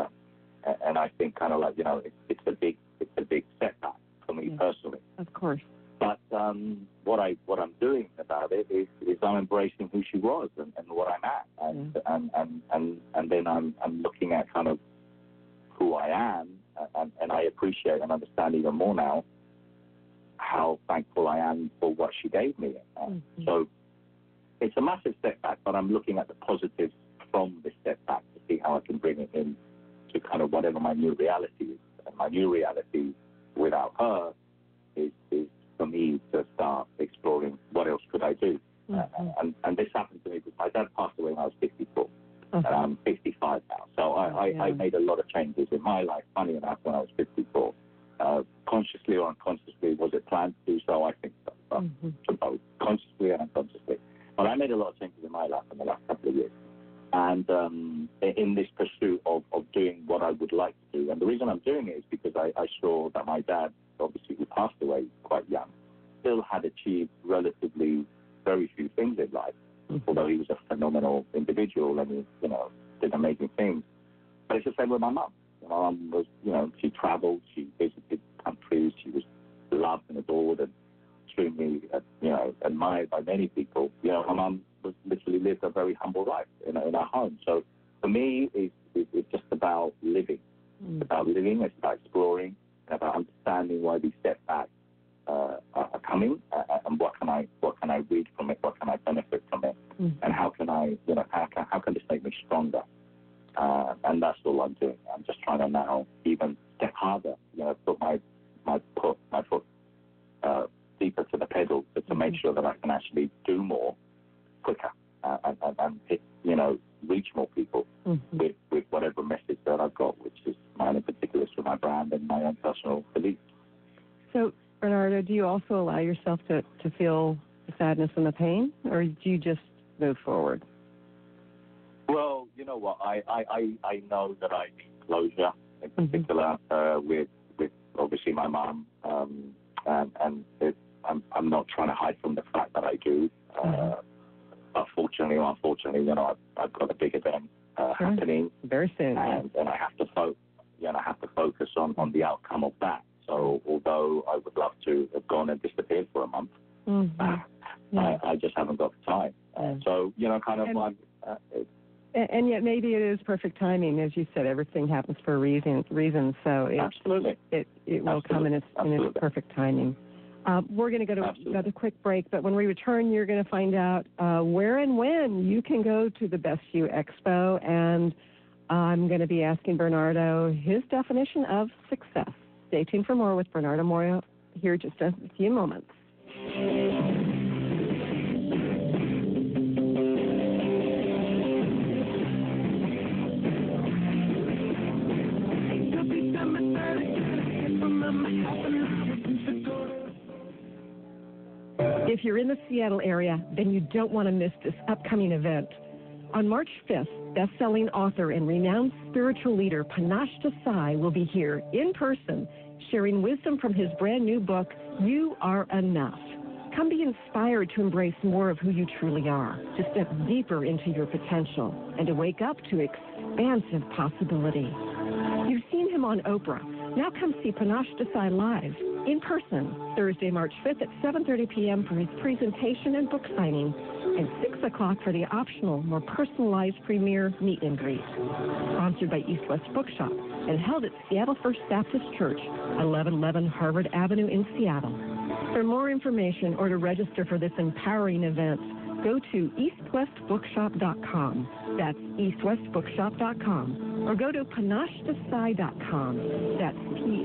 S6: I think kind of like it's a big setback for me personally.
S5: Of course.
S6: But what I'm doing about it is I'm embracing who she was and what I'm at, and then I'm looking at kind of who I am, and I appreciate and understand even more now how thankful I am for what she gave me. So it's a massive setback, but I'm looking at the positives from this setback to see how I can bring it in to kind of whatever my new reality is. And my new reality without her is for me to start exploring what else could I do. And this happened to me because my dad passed away when I was 54. And I'm 55 now. So I made a lot of changes in my life, funny enough, when I was 54. Consciously or unconsciously, was it planned to do so? I think so. Both consciously and unconsciously. But I made a lot of changes in my life in the last couple of years. And in this pursuit of doing what I would like to do. And the reason I'm doing it is because I saw that my dad, obviously, who passed away quite young, still had achieved relatively very few things in life, although he was a phenomenal individual and he, did amazing things. But it's the same with my mum. My mum was, she traveled, she visited countries, she was loved and adored and extremely, admired by many people. My mum literally lived a very humble life in our home. So for me, it's just about living. It's about living, it's about exploring, and about understanding why these setbacks are coming, and what can I read from it, what can I benefit from it, and how can I, how can this make me stronger? And that's all I'm doing. I'm just trying to now even step harder, put my foot deeper to the pedal to make sure that I can actually do more quicker and hit, reach more people with whatever message that I've got, which is mine in particular for my brand and my own personal beliefs.
S5: So, Bernardo, do you also allow yourself to feel the sadness and the pain, or do you just move forward?
S6: Well, you know what, I know that I need closure, in particular with obviously my mom, and I'm not trying to hide from the fact that I do. But fortunately or unfortunately, I've got a big event happening
S5: very soon,
S6: and I have to focus on the outcome of that. So although I would love to have gone and disappeared for a month, I just haven't got the time. So
S5: and yet maybe it is perfect timing, as you said. Everything happens for a reason. So
S6: absolutely,
S5: it will come in its perfect timing. We're going to go to another quick break, but when we return, you're going to find out where and when you can go to the Best You Expo, and I'm going to be asking Bernardo his definition of success. Stay tuned for more with Bernardo Moya here just a few moments. If you're in the Seattle area, then you don't want to miss this upcoming event. On March 5th, best-selling author and renowned spiritual leader Panache Desai will be here in person, sharing wisdom from his brand new book, You Are Enough. Come be inspired to embrace more of who you truly are, to step deeper into your potential, and to wake up to expansive possibility. You've seen him on Oprah. Now come see Panache Desai live, in person, Thursday, March 5th at 7:30 p.m. for his presentation and book signing, and 6 o'clock for the optional, more personalized premiere meet and greet. Sponsored by East West Bookshop and held at Seattle First Baptist Church, 1111 Harvard Avenue in Seattle. For more information or to register for this empowering event, go to eastwestbookshop.com. That's eastwestbookshop.com. Or go to panachedesai.com. That's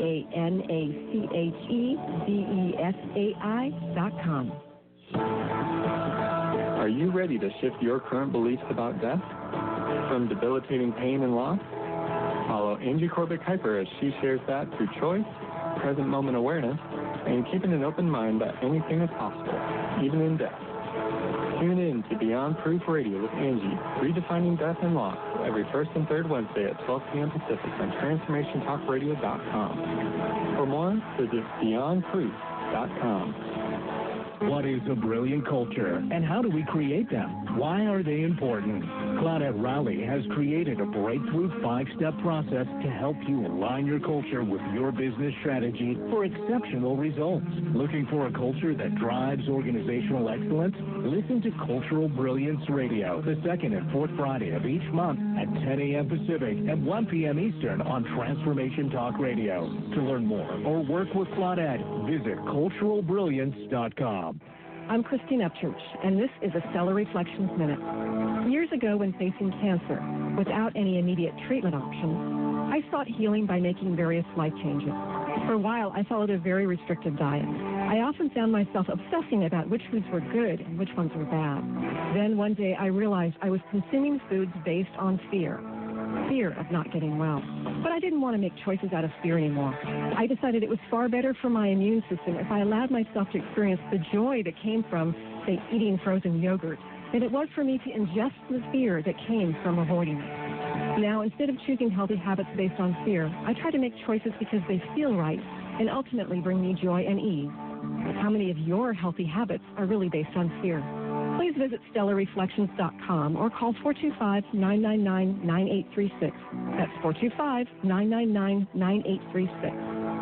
S5: PANACHEDESAI.com.
S9: Are you ready to shift your current beliefs about death? From debilitating pain and loss? Follow Angie Corbett-Kuiper as she shares that through choice, present moment awareness, and keeping an open mind that anything is possible, even in death. Tune in to Beyond Proof Radio with Angie, redefining death and loss, every first and third Wednesday at 12 p.m. Pacific on TransformationTalkRadio.com. For more, visit BeyondProof.com.
S3: What is a brilliant culture, and how do we create them? Why are they important? Claudette Rowley has created a breakthrough 5-step process to help you align your culture with your business strategy for exceptional results. Looking for a culture that drives organizational excellence? Listen to Cultural Brilliance Radio, the second and fourth Friday of each month at 10 a.m. Pacific and 1 p.m. Eastern on Transformation Talk Radio. To learn more or work with Claudette, visit culturalbrilliance.com.
S5: I'm Christine Upchurch, and this is a Stellar Reflections Minute. Years ago, when facing cancer, without any immediate treatment options, I sought healing by making various life changes. For a while, I followed a very restrictive diet. I often found myself obsessing about which foods were good and which ones were bad. Then one day, I realized I was consuming foods based on fear of not getting well. But I didn't want to make choices out of fear anymore. I decided it was far better for my immune system if I allowed myself to experience the joy that came from, say, eating frozen yogurt, than it was for me to ingest the fear that came from avoiding it. Now, instead of choosing healthy habits based on fear, I try to make choices because they feel right and ultimately bring me joy and ease. How many of your healthy habits are really based on fear? Please visit StellarReflections.com or call 425-999-9836. That's 425-999-9836.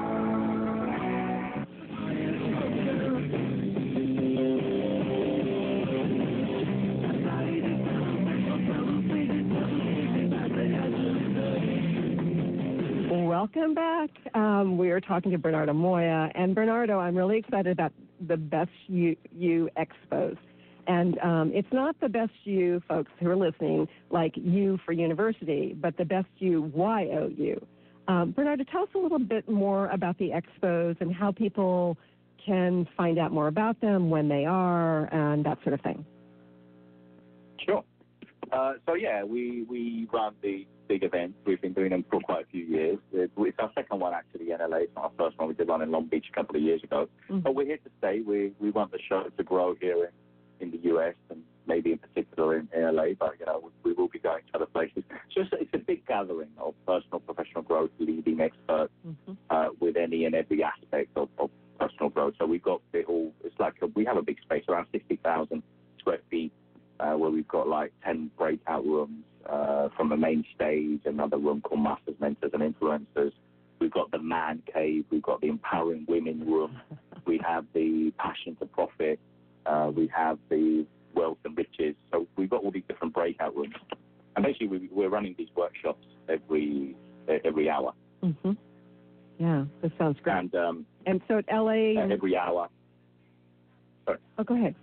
S5: Welcome back. We are talking to Bernardo Moya. And Bernardo, I'm really excited about the Best You Expos. And it's not the Best You, folks who are listening, like U for university, but the Best You YOU. Bernardo, tell us a little bit more about the expos and how people can find out more about them, when they are, and that sort of thing.
S6: Sure. We run the big events. We've been doing them for quite a few years. It's our second one, actually, in LA. It's not our first one. We did one in Long Beach a couple of years ago. Mm-hmm. But we're here to stay. We want the show to grow here in the U.S. and maybe in particular in LA, but, we will be going to other places. So it's a big gathering of personal, professional growth, leading experts with any and every aspect of personal growth. So we've got it all. It's like we have a big space, around 60,000 square feet, where we've got like 10 breakout rooms from the main stage, another room called Masters, Mentors, and Influencers. We've got the Man Cave. We've got the Empowering Women room. We have the Passion to Profit. We have the Wealth and Riches. So we've got all these different breakout rooms. And basically, we're running these workshops every hour.
S5: Mm-hmm. Yeah, that sounds great. And so at LA...
S6: every hour. Sorry.
S5: Oh, go ahead.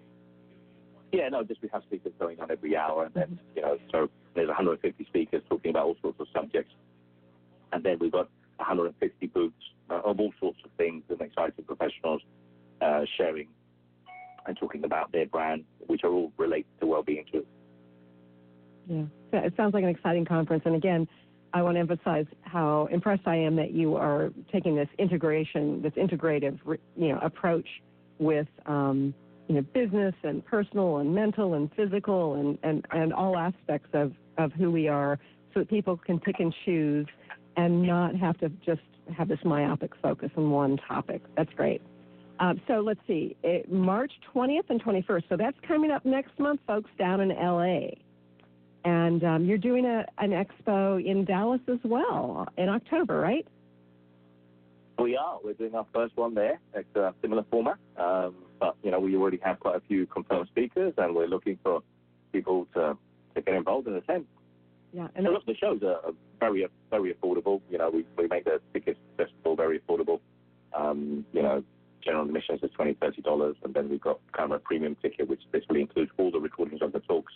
S6: Yeah, no, just we have speakers going on every hour. And then, so there's 150 speakers talking about all sorts of subjects. And then we've got 150 booths of all sorts of things and exciting professionals sharing and talking about their brand, which are all related to well-being too.
S5: Yeah, it sounds like an exciting conference. And again, I want to emphasize how impressed I am that you are taking this integrative, approach with, business and personal and mental and physical and all aspects of who we are, so that people can pick and choose and not have to just have this myopic focus on one topic. That's great. So let's see, March 20th and 21st. So that's coming up next month, folks, down in L.A. And you're doing an expo in Dallas as well in October, right?
S6: We are. We're doing our first one there. It's a similar format. But, we already have quite a few confirmed speakers, and we're looking for people to get involved and attend.
S5: Yeah.
S6: And so, look, the shows are very, very affordable. We make the tickets accessible, very affordable. General admissions is $20, $30, and then we've got kind of a premium ticket, which basically includes all the recordings of the talks.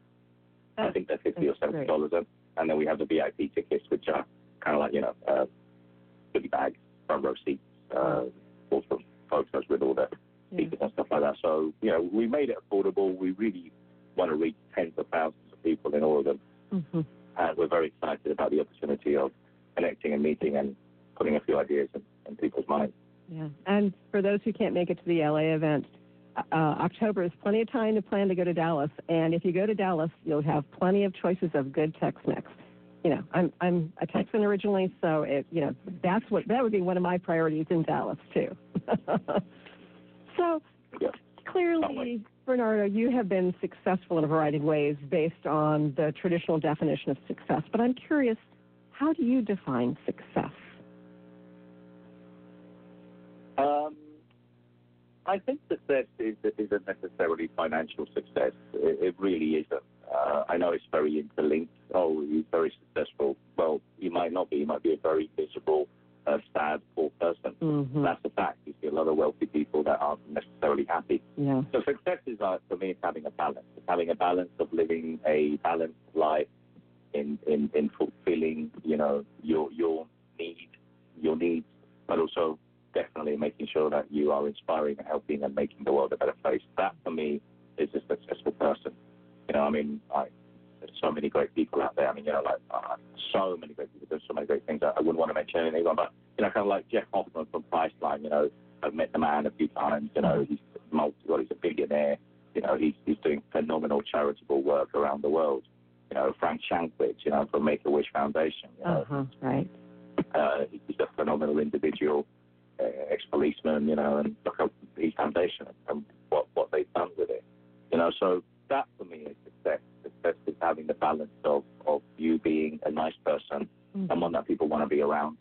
S6: I think they're $50 or $70, and then we have the VIP tickets, which are kind of like, goodie bags, front row seats, all sorts of photos with all the speakers and stuff like that. So, we made it affordable. We really want to reach tens of thousands of people in all of them. Mm-hmm. And we're very excited about the opportunity of connecting and meeting and putting a few ideas in people's minds.
S5: Yeah, and for those who can't make it to the LA event, October is plenty of time to plan to go to Dallas. And if you go to Dallas, you'll have plenty of choices of good Tex-Mex. You know, I'm a Texan originally, so that would be one of my priorities in Dallas too. So clearly, Bernardo, you have been successful in a variety of ways based on the traditional definition of success. But I'm curious, how do you define success?
S6: I think success isn't necessarily financial success. It really isn't. I know it's very interlinked. Oh, he's very successful. Well, he might not be. He might be a very miserable, sad, poor person. Mm-hmm. That's a fact. You see a lot of wealthy people that aren't necessarily happy. Yeah. So success is, for me, it's having a balance. It's having a balance of living a balanced life in fulfilling, your needs, but also definitely making sure that you are inspiring and helping and making the world a better place. That, for me, is a successful person. There's so many great people out there. So many great people. There's so many great things. I wouldn't want to mention anyone, but, kind of like Jeff Hoffman from Priceline, I've met the man a few times. He's a billionaire. He's doing phenomenal charitable work around the world. Frank Shankwitz, from Make-A-Wish Foundation.
S5: Right.
S6: He's a phenomenal individual, ex-policeman, and look at his foundation and what they've done with it. So that for me is success. Success is having the balance of you being a nice person, someone that people want to be around.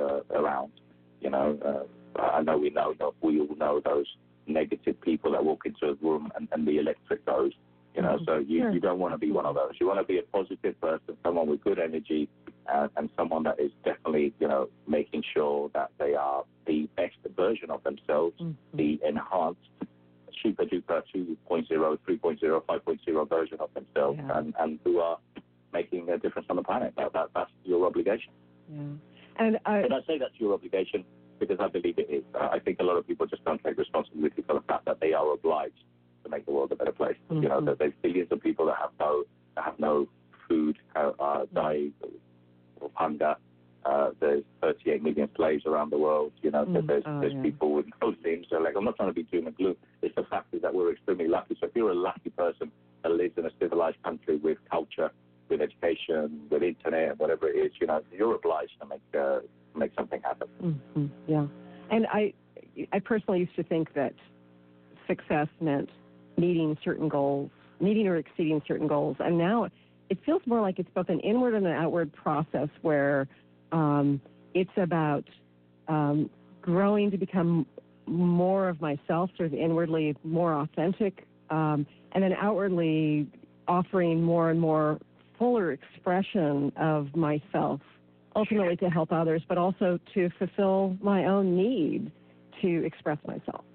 S6: I know we all know those negative people that walk into a room and the electric goes. So you don't want to be one of those. You want to be a positive person, someone with good energy, and someone that is definitely, making sure that they are the best version of themselves, the enhanced, super duper 2.0, 3.0, 5.0 version of themselves, and who are making a difference on the planet. That's your obligation.
S5: Yeah. And
S6: I say that's your obligation because I believe it is. I think a lot of people just don't take responsibility for the fact that they are obliged to make the world a better place. That there's billions of people that have no food, die of hunger. There's 38 million slaves around the world. There's people with no things. So, I'm not trying to be doom and gloom. It's the fact is that we're extremely lucky. So if you're a lucky person that lives in a civilized country with culture, with education, with internet, and whatever it is, you're obliged to make something happen.
S5: Yeah. And I personally used to think that success meant meeting or exceeding certain goals. And now it feels more like it's both an inward and an outward process where it's about growing to become more of myself, sort of inwardly more authentic, and then outwardly offering more and more fuller expression of myself, ultimately to help others, but also to fulfill my own need to express myself.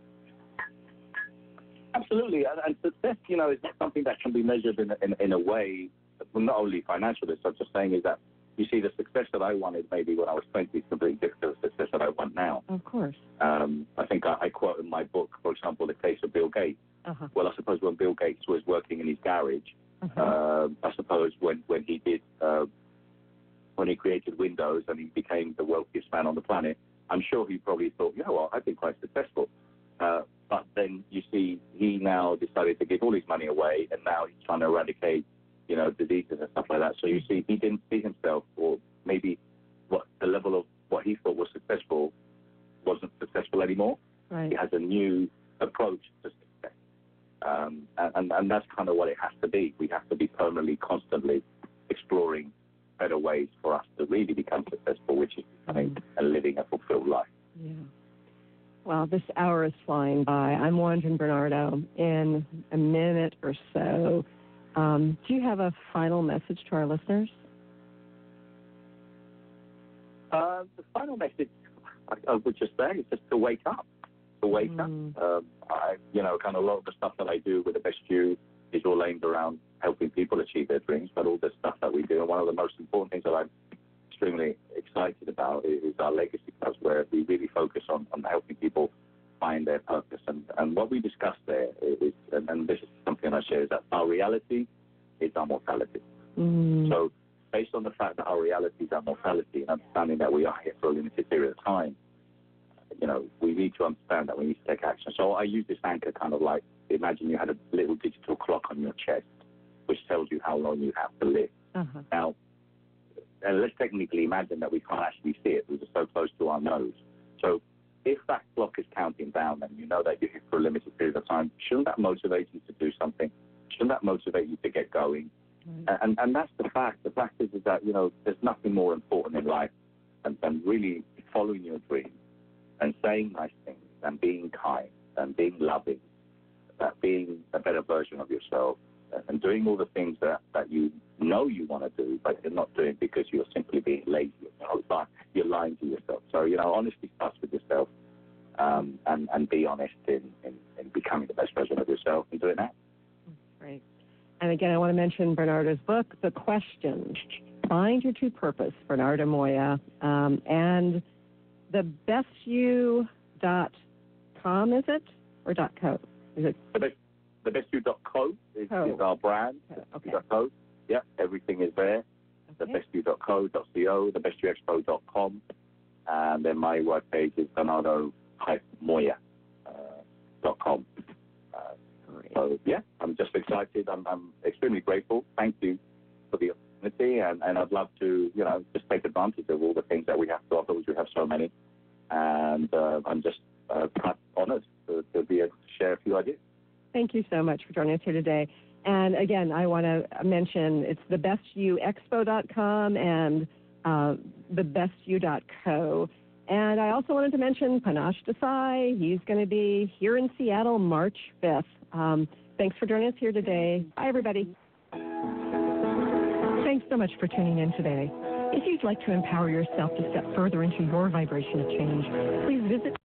S6: Absolutely, and success, is not something that can be measured in a way, not only financial. As I'm just saying, is that you see the success that I wanted maybe when I was 20 is completely different to the success that I want now.
S5: Of course.
S6: I think I quote in my book, for example, the case of Bill Gates. Well, I suppose when Bill Gates was working in his garage, I suppose when he did when he created Windows and he became the wealthiest man on the planet, I'm sure he probably thought, I've been quite successful. But then you see he now decided to give all his money away, and now he's trying to eradicate, diseases and stuff like that. So you see he didn't see himself, or maybe what the level of what he thought was successful wasn't successful anymore.
S5: Right.
S6: He has a new approach to success. And that's kind of what it has to be. We have to be permanently, constantly exploring better ways for us to really become successful, which is living a fulfilled life.
S5: Yeah. Well, this hour is flying by. I'm wondering, Bernardo, in a minute or so, do you have a final message to our listeners?
S6: The final message I would just say is just to wake up. To wake up. Kind of a lot of the stuff that I do with the Best You is all aimed around helping people achieve their dreams, but all the stuff that we do, and one of the most important things that I'm extremely excited about is our Legacy Clubs, where we really focus on helping people find their purpose. And what we discuss there is, and this is something I share, is that our reality is our mortality. So based on the fact that our reality is our mortality and understanding that we are here for a limited period of time, we need to understand that we need to take action. So I use this anchor kind of like, imagine you had a little digital clock on your chest, which tells you how long you have to live.
S5: Uh-huh.
S6: Now, and let's technically imagine that we can't actually see it because it's so close to our nose. So if that clock is counting down and you know that you're here for a limited period of time, shouldn't that motivate you to do something? Shouldn't that motivate you to get going? Right. And that's the fact. The fact is that, there's nothing more important in life than really following your dream and saying nice things and being kind and being loving, being a better version of yourself and doing all the things that you know you want to do, but you're not doing because you're simply being lazy. You're lying to yourself. So, honesty starts with yourself, and be honest in becoming the best version of yourself and doing that.
S5: Right. And again, I want to mention Bernardo's book, The Question, Find Your True Purpose, Bernardo Moya, and thebestyou.com, is it? Or .co? Is it?
S6: Thebestyou.co is our brand.
S5: Okay.
S6: .co. Yeah, everything is there. Okay. Thebestyou.co, thebestyouexpo.com, and then my webpage is bernardo-moya.com. So, yeah, I'm just excited. I'm extremely grateful. Thank you for the opportunity, and I'd love to, just take advantage of all the things that we have to offer, which we have so many. And I'm just honored to be able to share a few ideas.
S5: Thank you so much for joining us here today. And again, I want to mention it's thebestyouexpo.com and thebestyou.co. And I also wanted to mention Panache Desai. He's going to be here in Seattle March 5th. Thanks for joining us here today. Bye, everybody. Thanks so much for tuning in today. If you'd like to empower yourself to step further into your vibration of change, please visit